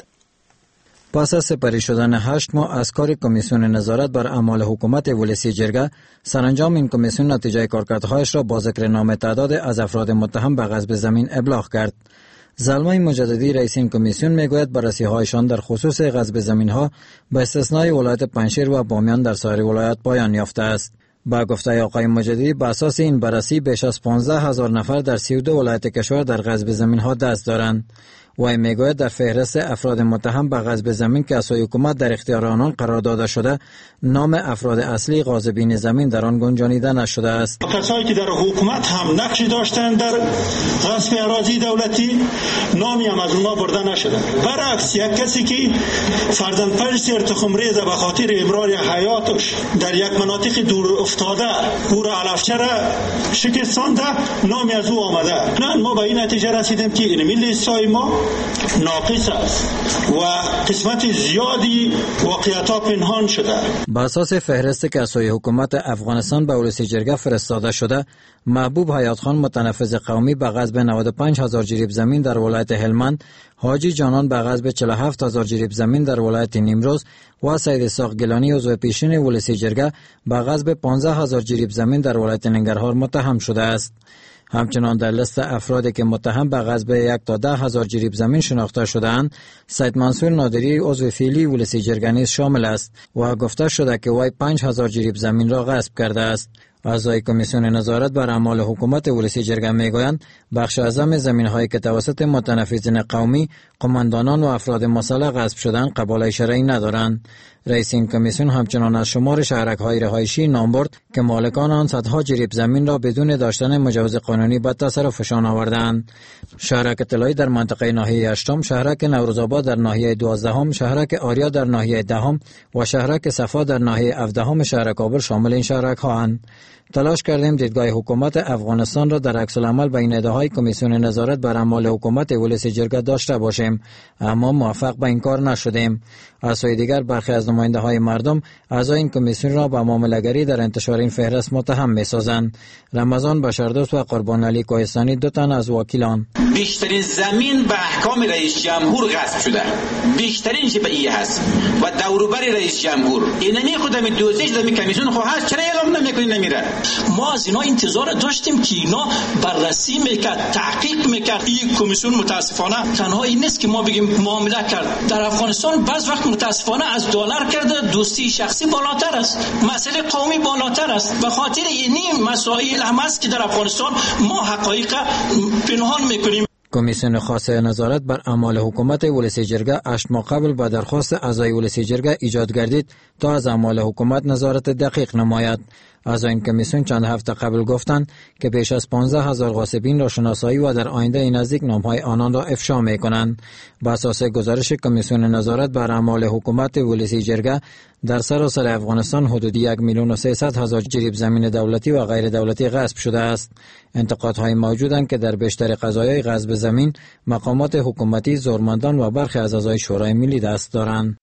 پس از سپری شدن هشت ماه از کار کمیسیون نظارت بر اعمال حکومت ولسی جرگه، سرانجام این کمیسیون نتیجه کارکردهایش را با ذکر نام تعداد از افراد متهم به غصب زمین ابلاغ کرد. زلمه مجددی رئیس این کمیسیون میگوید بررسی‌هایشان در خصوص غصب زمین‌ها به استثنای ولایت پنجشیر و بامیان در سایر ولایات پایان یافته است. با گفته آقای مجددی به اساس این بررسی بیش از پانزده هزار نفر در سی و دو ولایت کشور در غصب زمین‌ها دست دارند. وی میگوید در فهرست افراد متهم به غصب زمین که از سوی حکومت در اختیار آنان قرار داده شده، نام افراد اصلی غاصبین زمین در آن گنجانیده نشده است. کسایی که در حکومت هم نقش داشتند در غصب اراضی دولتی نامی هم از اونها برده نشده. برعکس یک کسی که فرزند پرسر تخمریز به خاطر ابرار حیاتش در یک مناطق دور افتاده او را علفچه را شکستانده نامی از او آمده. نه ما به این نتیجه رسیدیم که این لیستای ما ناقص است و قسمت زیادی واقعیت‌ها پنهان شده. با اساس فهرستی که از سوی حکومت افغانستان به ولسی جرگه فرستاده شده، محبوب حیات خان متنفذ قومی به غصب نود و پنج هزار جریب زمین در ولایت هلمند، حاجی جانان به غصب چهل و هفت هزار جریب زمین در ولایت نیمروز و سید اسحاق گیلانی عضو پیشین ولسی جرگه به غصب پانزده هزار جریب زمین در ولایت ننگرهار متهم شده است. همچنان در لیست افرادی که متهم به غصب یک تا ده هزار جریب زمین شناخته شده‌اند، سید منصور نادری عضو فعلی ولسی جرگه نیز شامل است و گفته شده که وی پنج هزار جریب زمین را غصب کرده است. اعضای کمیسیون نظارت بر اعمال حکومت ولسی جرگه میگویند بخش اعظم زمین‌هایی که توسط متنفذین قومی، قماندانان و افراد مسلح غصب شدند قبول شرعی ندارند. رئیس این کمیسیون همچنان از شمار شهرک‌های رهایشی نام برد که مالکان آن صدها جریب زمین را بدون داشتن مجوز قانونی به تصرفشان آوردند. شهرک طلایی در منطقه ناحیه هشتم، شهرک نوروزآباد در ناحیه دوازدهم، شهرک آریا در ناحیه دهم و شهرک صفا در ناحیه هفدهم شهر کابل شامل این شهرک‌هاند. تلاش کردیم دیدگاه حکومت افغانستان را در عکس العمل بین ادعاهای کمیسیون نظارت بر اعمال حکومت ولسی جرگه داشته باشیم، اما موفق به این کار نشدیم. از سوی دیگر برخی از نماینده‌های مردم اعضای این کمیسیون را به معامله‌گری در انتشار این فهرست متهم می‌سازند. رمضان بشردوست و قربان علی کوهستانی دو تن از وکیلان. بیشترین زمین به احکام رئیس جمهور غصب شده، بیشترین چه به این هست و دوروبر رئیس جمهور اینمی خودم دوزش دمی کمیسیون خو هست، چرا اعلام نمی‌کنی نمیره؟ ما از اینا انتظار داشتیم که اینا بررسی میکرد، تحقیق میکرد. این کمیسیون متاسفانه تنها این نیست که ما بگیم معامله کرد. در افغانستان بعض وقت متاسفانه از دلار کرده دوستی شخصی بالاتر است، مسئله قومی بالاتر است. به خاطر این مسائل هم است که در افغانستان ما حقایق پنهان میکنیم. کمیسیون خاص نظارت بر اعمال حکومت ولسی جرگه هشت ماه قبل با درخواست اعضای ولسی جرگه ایجاد گردید تا از اعمال حکومت نظارت دقیق نماید. اعضای این کمیسیون چند هفته قبل گفتند که بیش از پانزده هزار غاصبین را شناسایی و در آینده نزدیک نامهای آنان را افشا می‌کنند. بر اساس گزارش کمیسیون نظارت بر اعمال حکومت ولسی جرگه در سراسر افغانستان حدود یک میلیون و سیصد هزار جریب زمین دولتی و غیر دولتی غصب شده است. انتقادهای موجودند که در بیشتر قضایای غصب زمین مقامات حکومتی، زورمندان و برخی از اعضای شورای ملی دست دارند.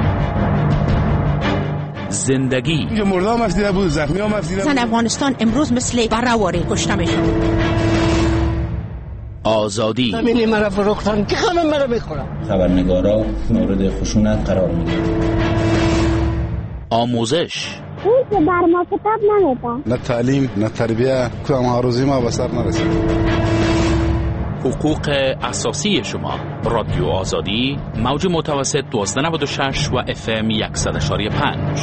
زندگی مردم افدیده بود، زخمی هم افدیده بود. زن افغانستان امروز مثل برهواری کشته میشد. آزادی زمین مرا فروختن که همه مرا میخورن. خبرنگارا مورد خشونت قرار میگیرن. آموزش اون که بر ما کتاب نمیده. نه تعلیم نه تربیه، کدام آرزوی ما به سر نرسید. حقوق اساسی شما. رادیو آزادی، موج متوسط دوازده نود و شش و اف ام صد و شش و پنج.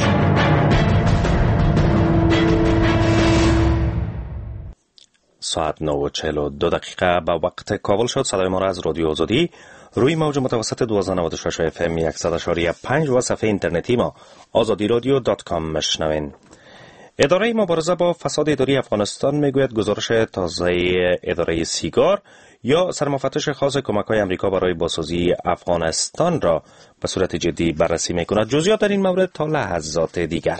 ساعت نه و چهل و دو دقیقه به وقت کابل شد. صدای ما را از رادیو آزادی روی موج متوسط دوازده نود و شش و اف ام صد و شش و پنج و صفحه اینترنتی ما آزادی رادیو دات کام مشنوین. اداره مبارزه با فساد اداری افغانستان میگوید گزارش تازه اداره سیگار یا سرمفتش خاص کمک‌های آمریکا برای بازسازی افغانستان را به صورت جدی بررسی می‌کند. جزئیات در این مورد تا لحظات دیگر.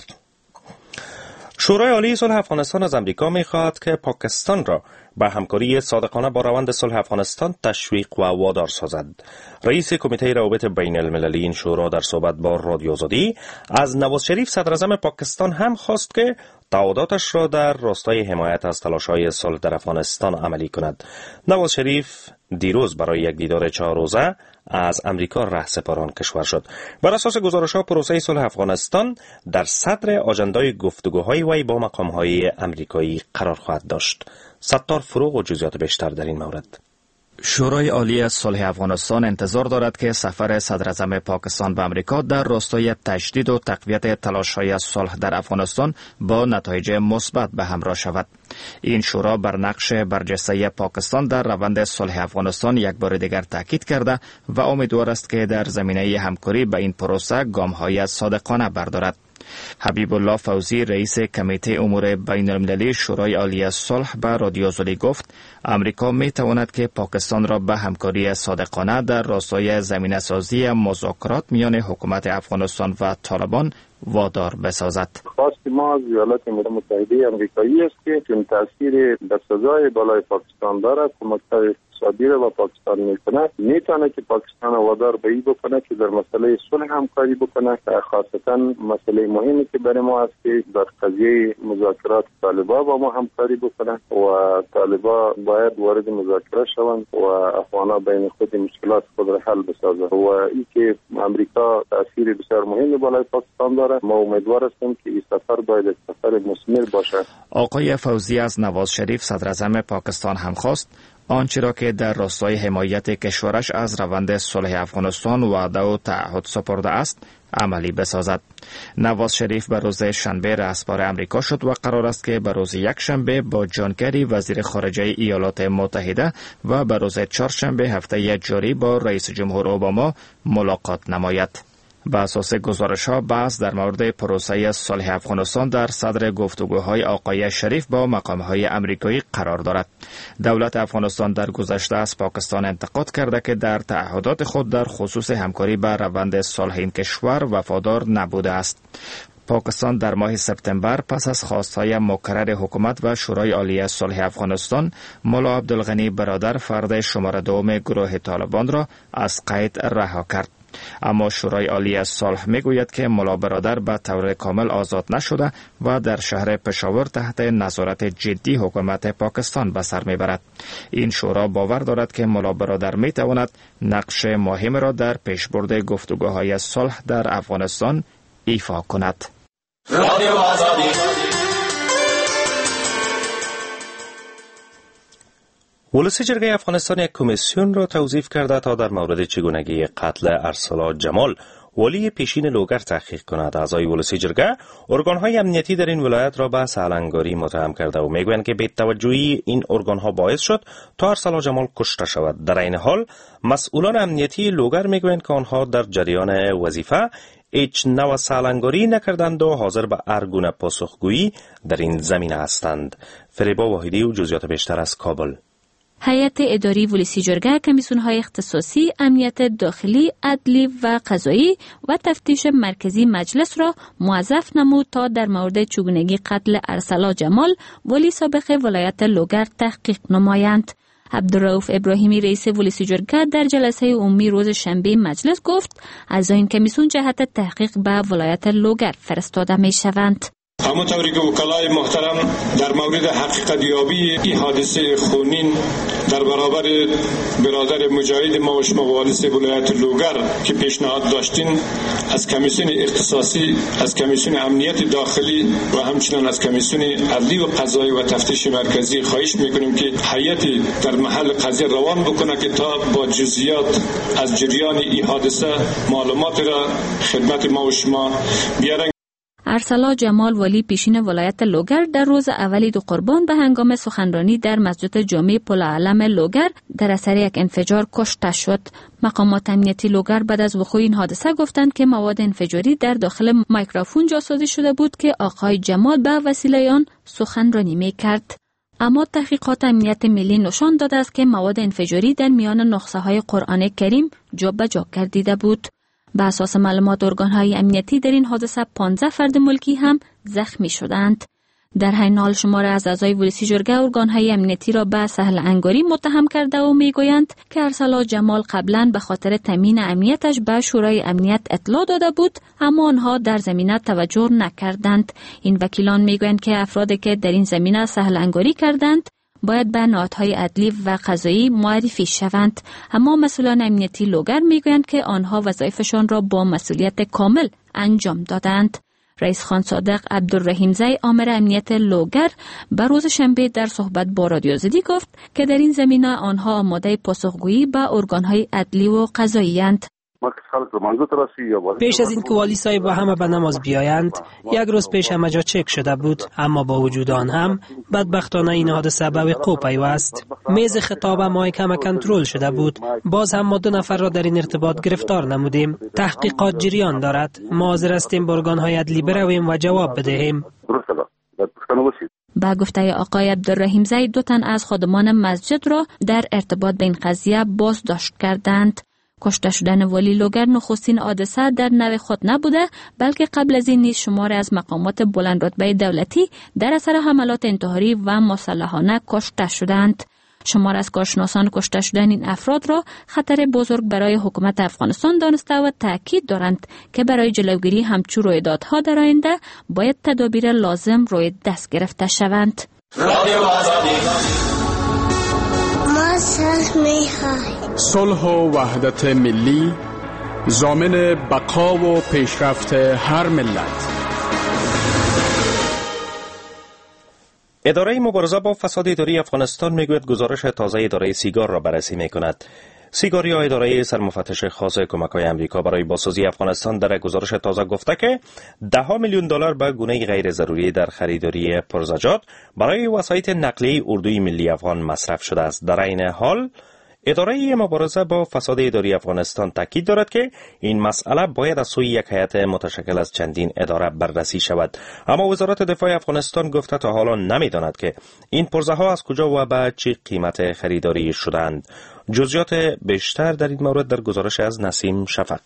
شورای عالی صلح افغانستان از آمریکا می‌خواهد که پاکستان را به همکاری صادقانه با روند صلح افغانستان تشویق و وادار سازد. رئیس کمیته روابط بین المللی این شورا در صحبت با رادیو آزادی از نواز شریف صدر اعظم پاکستان هم خواست که تعهداتش را در راستای حمایت از تلاش‌های صلح در افغانستان عملی کند. نواز شریف دیروز برای یک دیدار چهار روزه از امریکا رهسپاران کشور شد. بر اساس گزارش‌ها پروسه صلح افغانستان در صدر آژندای گفتگوهای وی با مقام‌های آمریکایی قرار خواهد داشت. ستار فروغ و جزئیات بیشتر در این مورد. شورای عالی صلح افغانستان انتظار دارد که سفر صدر اعظم پاکستان به امریکا در راستای تجدید و تقویت تلاش‌های صلح در افغانستان با نتایج مثبت به همراه شود. این شورا بر نقش برجسته پاکستان در روند صلح افغانستان یک بار دیگر تاکید کرده و امیدوار است که در زمینه همکاری به این پروسه گام‌های صادقانه بردارد. حبیب الله فوزی رئیس کمیته امور بین المللی شورای عالی صلح به رادیو آزادی گفت امریکا می تواند که پاکستان را به همکاری صادقانه در راستای زمینه سازی مذاکرات میان حکومت افغانستان و طالبان وادار بسازد. خواست ما از ایالات متحده آمریکایی است که چون تاثیر در سزای بالای پاکستان دارد کمک‌های اقتصادی را با پاکستان میکنه میتونه که پاکستان وادار به این بکنه که در مسئله صلح همکاری بکنه. خاصتا مسئله مهمی که برای ما است که در قضیه مذاکرات طالبان با ما همکاری بکنه و طالبان باید وارد مذاکره شوند و افغانا بین خود مشکلات خود را حل بسازه و این که امریکا تاثیر بسیار مهمی بالای پاکستان داره. ما امیدوار هستیم که این سفر باید سفر مثمر باشه. آقای فوزی از نواز شریف صدر اعظم پاکستان هم خواست آنچه را که در راستای حمایت کشورش از روند صلح افغانستان وعده و تعهد سپرده است عملی بسازد. نواز شریف به روز شنبه رهسپار امریکا شد و قرار است که به روز یک شنبه با جان کری وزیر خارجه ایالات متحده و به روز چهارشنبه هفته جاری با رئیس جمهور اوباما ملاقات نماید. به اساس گزارش‌ها بحث در مورد پروسه صلح افغانستان در صدر گفتگوهای آقای شریف با مقام‌های آمریکایی قرار دارد. دولت افغانستان در گذشته از پاکستان انتقاد کرده که در تعهدات خود در خصوص همکاری به روند صلح این کشور وفادار نبوده است. پاکستان در ماه سپتامبر پس از خواستهای مکرر حکومت و شورای عالی صلح افغانستان ملا عبدالغنی برادر فرد شماره دوم گروه طالبان را از قید رها کرد. اما شورای عالی صلح میگوید که ملا برادر به طور کامل آزاد نشده و در شهر پشاور تحت نظارت جدی حکومت پاکستان به سر میبرد. این شورا باور دارد که ملا برادر میتواند نقش مهم را در پیشبرد گفتگوهای صلح در افغانستان ایفا کند. رادیو آزادی. ولسی جرگه افغانستان یک کمیسیون را توظیف کرده تا در مورد چگونگی قتل ارسلا جمال ولی پیشین لوگر تحقیق کند. اعضای ولسی جرگه ارگان‌های امنیتی در این ولایت را به سالنگاری متهم کرده و میگویند که بی‌توجهی این ارگان‌ها باعث شد تا ارسلا جمال کشته شود. در این حال مسئولان امنیتی لوگر میگویند که آنها در جریان وظیفه هیچ نوع سالنگاری نکردند و حاضر به هر گونه پاسخگویی در این زمینه هستند. فریبا واحدی و جزئیات بیشتر از کابل. هیئت اداری ولسی جرگه کمیسیون‌های اختصاصی امنیت داخلی، عدلی و قضایی و تفتیش مرکزی مجلس را موظف نمود تا در مورد چگونگی قتل ارسلا جمال ولی سابق ولایت لوگر تحقیق نمایند. عبدالرؤوف ابراهیمی رئیس ولسی جرگه در جلسه عمومی روز شنبه مجلس گفت از این کمیسیون جهت تحقیق به ولایت لوگر فرستاده می شوند. همونطوری که وکلای محترم در مورد حقیقت یابی این حادثه خونین در برابر برادر مجاهد ما و شما والس ولایت لوگر که پیشنهاد داشتین از کمیسیون اختصاصی، از کمیسیون امنیت داخلی و همچنین از کمیسیون عدلی و قضایی و تفتیش مرکزی خواهش میکنیم که هیئتی در محل قضیه روان بکنه که تا با جزئیات از جریان این حادثه معلومات را خدمت ما و شما بیارن. ارسلا جمال ولی پیشین ولایت لوگر در روز اولی دو قربان به هنگام سخنرانی در مسجد جامع پل علم لوگر در اثر یک انفجار کشته شد. مقامات امنیتی لوگر بعد از وقوع این حادثه گفتند که مواد انفجاری در داخل میکروفون جاسازی شده بود که آقای جمال به وسیله آن سخنرانی می‌کرد. اما تحقیقات امنیت ملی نشان داده است که مواد انفجاری در میان نسخه های قرآن کریم جا به جا گردیده بود. به اساس معلومات ارگان های امنیتی در این حادثه پانزده فرد ملکی هم زخمی شدند. در حین حال شمار از اعضای ولسی جرگه ارگان های امنیتی را به سهل انگاری متهم کرده و میگویند که ارسلا جمال قبلا به خاطر تامین امنیتش به شورای امنیت اطلاع داده بود، اما آنها در زمینه توجه نکردند. این وکیلان میگویند که افرادی که در این زمینه سهل انگاری کردند باید به نهادهای عدلی و قضایی معرفی شوند، اما مسئولان امنیتی لوگر میگویند که آنها وظایفشان را با مسئولیت کامل انجام دادند. رئیس خان صادق عبدالرحیم زی آمر امنیت لوگر به روز شنبه در صحبت با رادیو آزادی گفت که در این زمینه آنها آماده پاسخگویی به ارگانهای عدلی و قضایی اند. پیش از این که والی صاحب و همه به نماز بیایند یک روز پیش همه جا چک شده بود، اما با وجود آن هم بدبختانه این حادثه به وقوع پیوست. میز خطاب ما کم کنترل شده بود، باز هم ما دو نفر را در این ارتباط گرفتار نمودیم. تحقیقات جریان دارد، ما حاضر هستیم به ارگان‌های عدلی برویم و جواب بدهیم. با گفته آقای عبدالرحیم زی دو تن از خادمان مسجد را در ارتباط به این قضیه بازداشت کردند. کشته شدن والی لوگر نخستین حادثه در نوع خود نبوده، بلکه قبل از این نیز شمار از مقامات بلند رتبه دولتی در اثر حملات انتحاری و مسلحانه کشته شدند. شمار از کارشناسان کشته شدن این افراد را خطر بزرگ برای حکومت افغانستان دانسته و تاکید دارند که برای جلوگیری همچون رویدادها در آینده باید تدابیر لازم روی دست گرفته شوند. صلح و وحدت ملی ضامن بقا و پیشرفت هر ملت. اداره مبارزه با فساد اداری افغانستان میگوید گزارش تازه اداره سیگار را بررسی میکند. سیگار یا اداره سرمفتش خاص کمک‌های آمریکا برای بازسازی افغانستان در گزارش تازه گفته که ده میلیون دلار به گونه غیر ضروری در خریداری پرزجاج برای وسایط نقلیه اردوی ملی افغان مصرف شده است. در این حال اداره مبارزه با فساد اداری افغانستان تاکید دارد که این مسئله باید از سوی یک هیئت متشکل از چندین اداره بررسی شود. اما وزارت دفاع افغانستان گفته تا حالا نمی‌داند که این پرزه ها از کجا و به چه قیمت خریداری شدند. جزئیات بیشتر در این مورد در گزارش از نسیم شفق.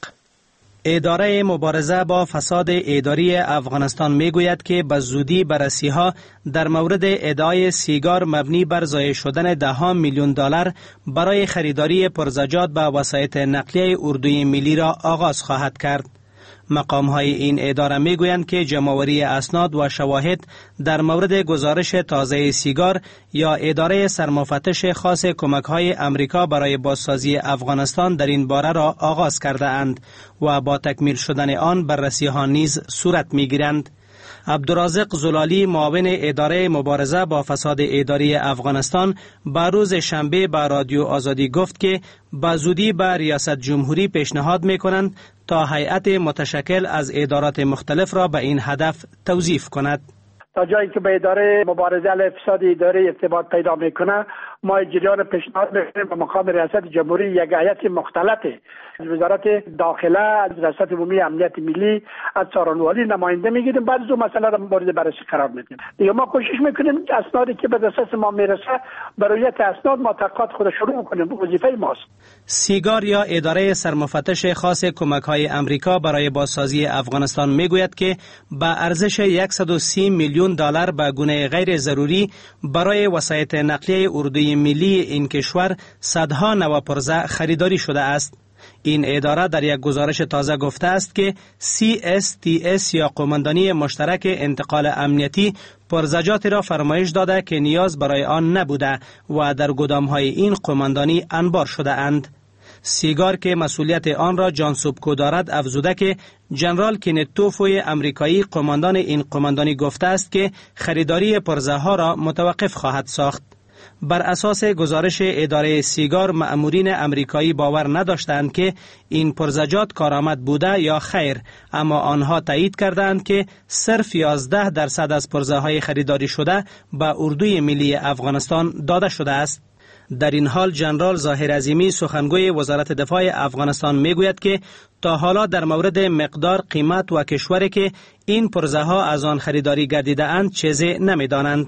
اداره مبارزه با فساد اداری افغانستان میگوید که به زودی بررسی‌ها در مورد ادعای سیگار مبنی بر ضایع شدن ده میلیون دلار برای خریداری پرزجاج به وسایط نقلیه اردوی ملی را آغاز خواهد کرد. مقام‌های این اداره میگویند که جمع‌آوری اسناد و شواهد در مورد گزارش تازه سیگار یا اداره سرمفتش خاص کمک‌های امریکا برای بازسازی افغانستان در این باره را آغاز کرده اند و با تکمیل شدن آن بررسی‌ها نیز صورت می‌گیرند. عبدالرازق زلالی معاون اداره مبارزه با فساد اداری افغانستان به روز شنبه به رادیو آزادی گفت که به زودی به ریاست جمهوری پیشنهاد می‌کنند تا هیئت متشکل از ادارات مختلف را به این هدف توظیف کند. تا جایی که به اداره مبارزه علیه فساد اداری ارتباط پیدا میکنه، ما جریان پیشنهاد میکنیم به مقام ریاست جمهوری یک هیئت مختلطه از وزارت داخله، از ریاست عمومی امنیت ملی، از سارانوالی نماینده میگیریم، بعد از اون مسئله را مورد بررسی قرار میدیم. دیگه ما کوشش میکنیم اسنادی که به دسترس ما میرسه برایت اسناد ما تحقیقات خود شروع کنیم، وظیفه ماست. سیگار یا اداره سرمفتش خاص کمک‌های امریکا برای بازسازی افغانستان میگوید که به ارزش صد و سی میلیون دلار به گونه غیر ضروری برای وسایط نقلیه اردوی ملی این کشور صدها نو پرزه خریداری شده است. این اداره در یک گزارش تازه گفته است که سی اس تی اس یا قماندانی مشترک انتقال امنیتی پرزجاتی را فرمایش داده که نیاز برای آن نبوده و در گدام‌های این قماندانی انبار شده اند. سیگار که مسئولیت آن را جان سوبکو دارد افزوده که جنرال کینت توفوی امریکایی قماندان این قماندانی گفته است که خریداری پرزه ها را متوقف خواهد ساخت. بر اساس گزارش اداره سیگار مأمورین امریکایی باور نداشتند که این پرزجاج کارآمد بوده یا خیر، اما آنها تایید کردند که صرف یازده درصد از پرزه های خریداری شده به اردوی ملی افغانستان داده شده است. در این حال جنرال ظاهر عظیمی سخنگوی وزارت دفاع افغانستان میگوید که تا حالا در مورد مقدار، قیمت و کشوری که این پرزه ها از آن خریداری گردیده اند چیزی نمیدانند.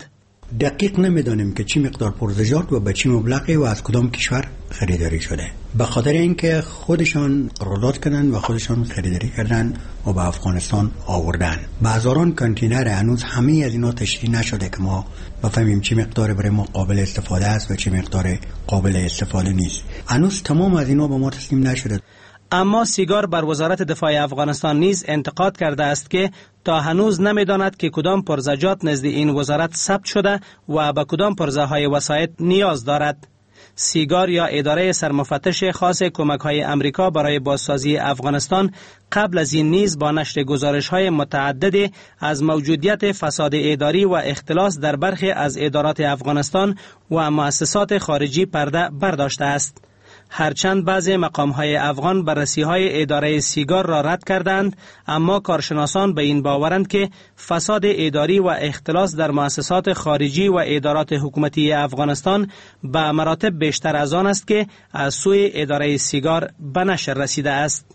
دقیق نمیدانیم که چی مقدار پرزجاج و به چی مبلغی و از کدام کشور خریداری شده، به خاطر اینکه خودشان قرارداد کردن و خودشان خریداری کردن و به افغانستان آوردن. به هزاران کانتینر هنوز همه از اینا تشریح نشده که ما بفهمیم چی مقدار برای ما قابل استفاده است و چی مقدار قابل استفاده نیست. هنوز تمام از اینا به ما تسلیم نشده. اما سیگار بر وزارت دفاع افغانستان نیز انتقاد کرده است که تا هنوز نمیداند که کدام پرزجات نزد این وزارت ثبت شده و به کدام پرزهای وسایط نیاز دارد. سیگار یا اداره سرمفتش خاص کمک‌های امریکا برای بازسازی افغانستان قبل از این نیز با نشر گزارش‌های متعدد از موجودیت فساد اداری و اختلاس در برخی از ادارات افغانستان و مؤسسات خارجی پرده برداشته است. هرچند بعضی مقام‌های افغان بررسی‌های اداره سیگار را رد کردند، اما کارشناسان به این باورند که فساد اداری و اختلاس در مؤسسات خارجی و ادارات حکومتی افغانستان به مراتب بیشتر از آن است که از سوی اداره سیگار به نشر رسیده است.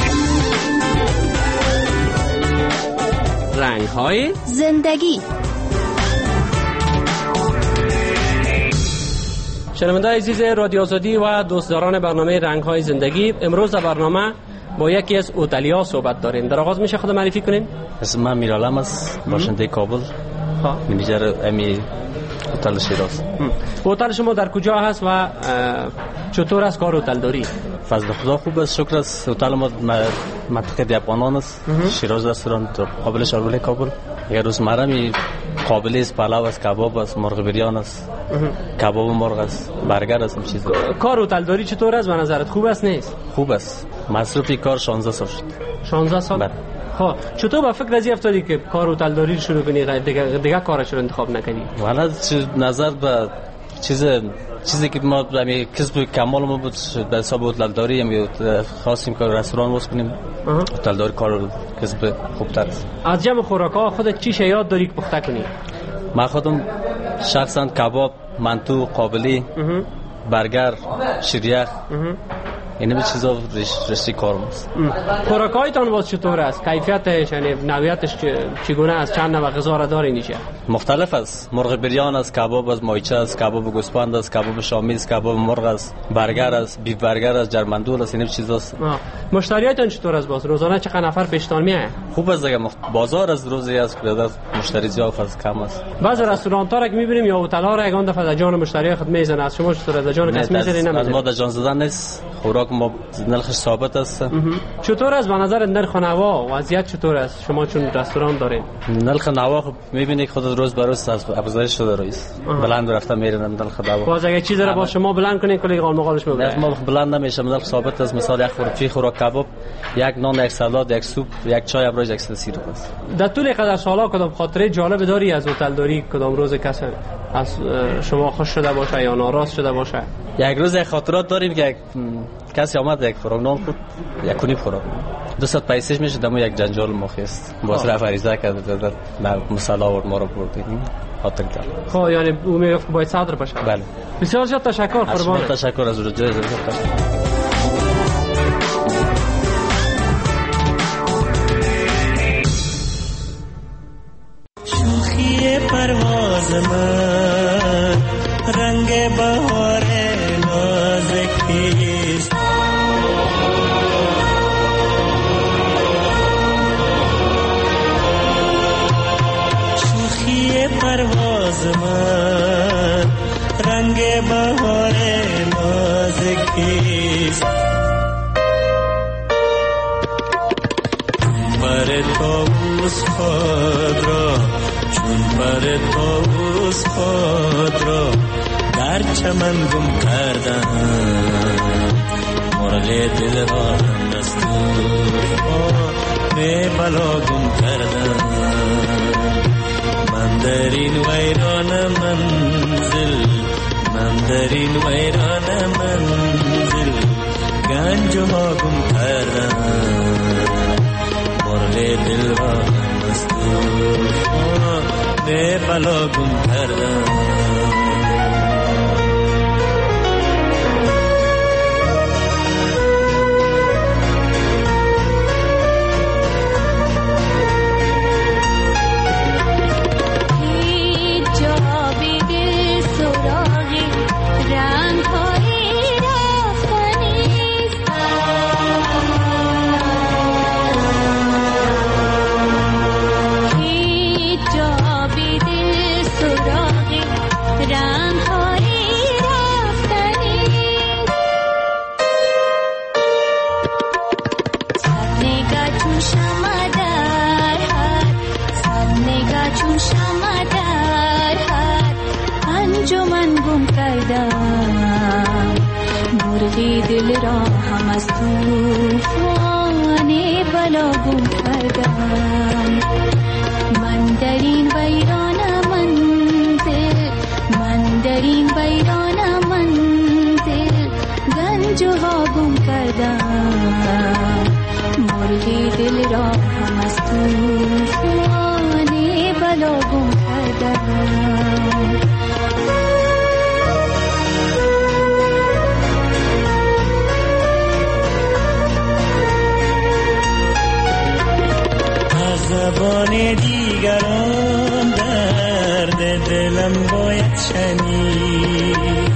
رنگ‌های زندگی. شنونده‌های عزیز رادیو آزادی و دوستداران برنامه رنگ‌های زندگی، امروز در برنامه با یکی از هتل‌ها صحبت داریم. در آغاز میشه خود معرفی کنین؟ اسم من میرالم است، باشنده کابل، منیجر امی هتل شیراز. هتل شما در کجا هست و چطور است کار هتل داری؟ فضل خدا خوب است، شکر است. هتل ما منطقه دیپانان است، شیراز رستوران قابل شارول کابل. اگر روز مرمی قابلی است، پلاو است، کباب است، مرغ بریان است، کباب مرغ است، برگر است، این چیزا. کار هتل داری چطور است به نظرت؟ خوب است نیست؟ خوب است. مصرف کار شانزده سال شد. شانزده سال؟ بله. خب چطور با فکر ازی افتادی که کار هتل داری شروع کنی، دیگه دیگه کارش رو انتخاب نکنی؟ والا نظر به چیز چیزی که ما همین کسب کمال ما بود به حساب هتل داری، هم خواستیم که رستوران باز کنیم. هتل داری کار کسب خوبتر است. از جمع خوراک‌ها خودت چی شیاد داری که پخته کنی؟ من خودم شخصا کباب، منتو، قابلی، برگر، شیریخ، این به چیزا رشته کارم است. خوراکایتان باز چطور است؟ کیفیتش یعنی نوعیتش چگونه است؟ چند نوع غذا را داره اینجا؟ مختلف است. مرغ بریان است، کباب است، مایچه است، کباب گوسفند است، کباب شامی است، کباب مرغ است، برگر است، بیف برگر است، جرمندول است، این چیزاست. مشتریاتون چطور است باز؟ روزانه چقدر نفر پیشتان میاد؟ خوب است دیگه. بازار از روزی است که مشتری زیاد از کم است. بعضی رستوران‌ها را که می‌بینیم یا هتل‌ها را یگان دفعه جان مشتری خود میزنه. از شما چطور از جان کس میزنه؟ نمیزنه. از ما در جان زدن نیست. خوراک ما نرخش ثابت است. چطور است به نظر نرخ و نوا وضعیت چطور است؟ شما چون رستوران دارین. نرخ نوا خب می‌بینید خود روز به روز افزایش شده رئیس. بلند رفته میره نرخ نوا. باز اگه چیزی را با شما بلند کنین کلی قال مقالش میبره. ما بلند نمیشه، نرخ ثابت است. مثال یک خوراکی خوراک کباب، یک نان، یک سالاد، یک سوپ، یک چای ابراج یک سی روپیه است. در طول قدر سالا کدام خاطره جالب داری از هتل داری؟ کدام روز کسی از شما خوش شده باشه یا ناراض شده باشه؟ یک روز خاطرات داریم که کسی آمد یک خوراک نان خورد، یک کنی خوراک دو ساعت پیسش میشه، دمو یک جنجال مخیست باز رفت عریضه کرد در مسئله آورد ما رو بردیم خاطر کرد. خب یعنی او میگفت که باید صدر باشه. بله. بسیار زیاد تشکر قربان. تشکر از رجای زیاد تشکر. شوخی پرواز من رنگ بهار نازکیست، شوخی پرواز من رنگ بهار نازکیست، پر طاووس خود را چون پر طاووس خود را در چمن گم کردم، مرغ دل را هم دستور به بلا گم کردم، من در این ویران منزل، من در این ویران منزل گنج ما گم کردم، مرغ دل را هم دستور به بلا گم کردم. جا بی چون شمع در هر صد نگاه چون شمع در هر انجمن گم کردم مرغی دل را هم از طوفان بلا گم کردم من در این ویران منزل من در این ویران منزل گنجها گم کردم مرغی دل را هم از طوفان بلا گم کردم زبان دیگران درد دلم باید شنید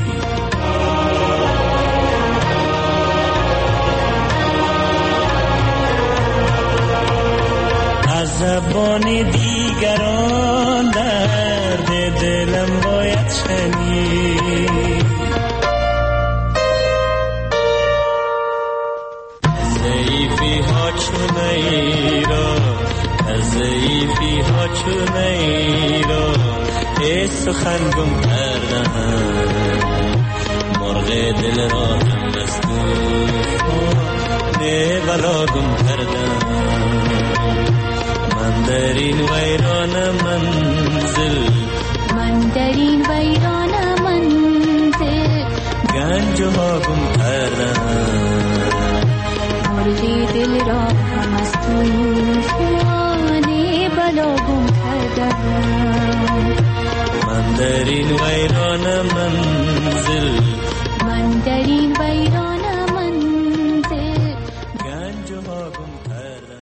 از زبان دیگران درد دلم باید شنید ضعیفی ها چون ایران ضعیفی ها چون ای را ای سخن گم کردم مرغ دل را هم از طوفان بلا گم کردم من در این ویران منزل من در این ویران منزل گنجها گم کردم مرغی دل را هم از طوفان بلا گم کردم من در این ویران من